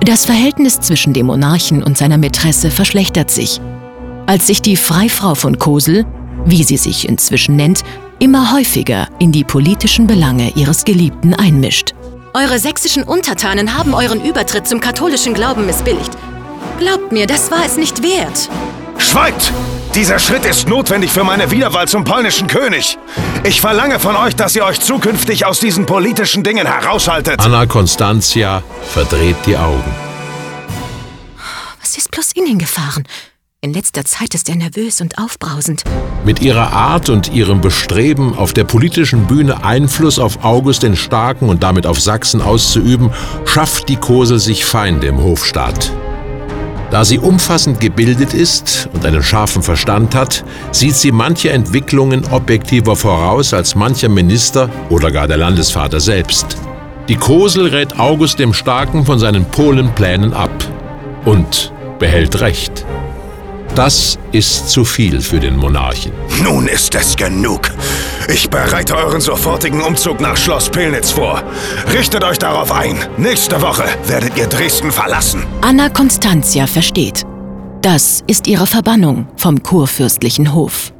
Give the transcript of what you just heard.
Das Verhältnis zwischen dem Monarchen und seiner Mätresse verschlechtert sich, als sich die Freifrau von Cosel, wie sie sich inzwischen nennt, immer häufiger in die politischen Belange ihres Geliebten einmischt. Eure sächsischen Untertanen haben euren Übertritt zum katholischen Glauben missbilligt. Glaubt mir, das war es nicht wert. Schweigt! Dieser Schritt ist notwendig für meine Wiederwahl zum polnischen König. Ich verlange von euch, dass ihr euch zukünftig aus diesen politischen Dingen heraushaltet. Anna Constantia verdreht die Augen. Was ist bloß in ihn gefahren? In letzter Zeit ist er nervös und aufbrausend. Mit ihrer Art und ihrem Bestreben, auf der politischen Bühne Einfluss auf August den Starken und damit auf Sachsen auszuüben, schafft die Cosel sich Feinde im Hofstaat. Da sie umfassend gebildet ist und einen scharfen Verstand hat, sieht sie manche Entwicklungen objektiver voraus als mancher Minister oder gar der Landesvater selbst. Die Cosel rät August dem Starken von seinen Polenplänen ab und behält Recht. Das ist zu viel für den Monarchen. Nun ist es genug. Ich bereite euren sofortigen Umzug nach Schloss Pillnitz vor. Richtet euch darauf ein. Nächste Woche werdet ihr Dresden verlassen. Anna Constantia versteht. Das ist ihre Verbannung vom kurfürstlichen Hof.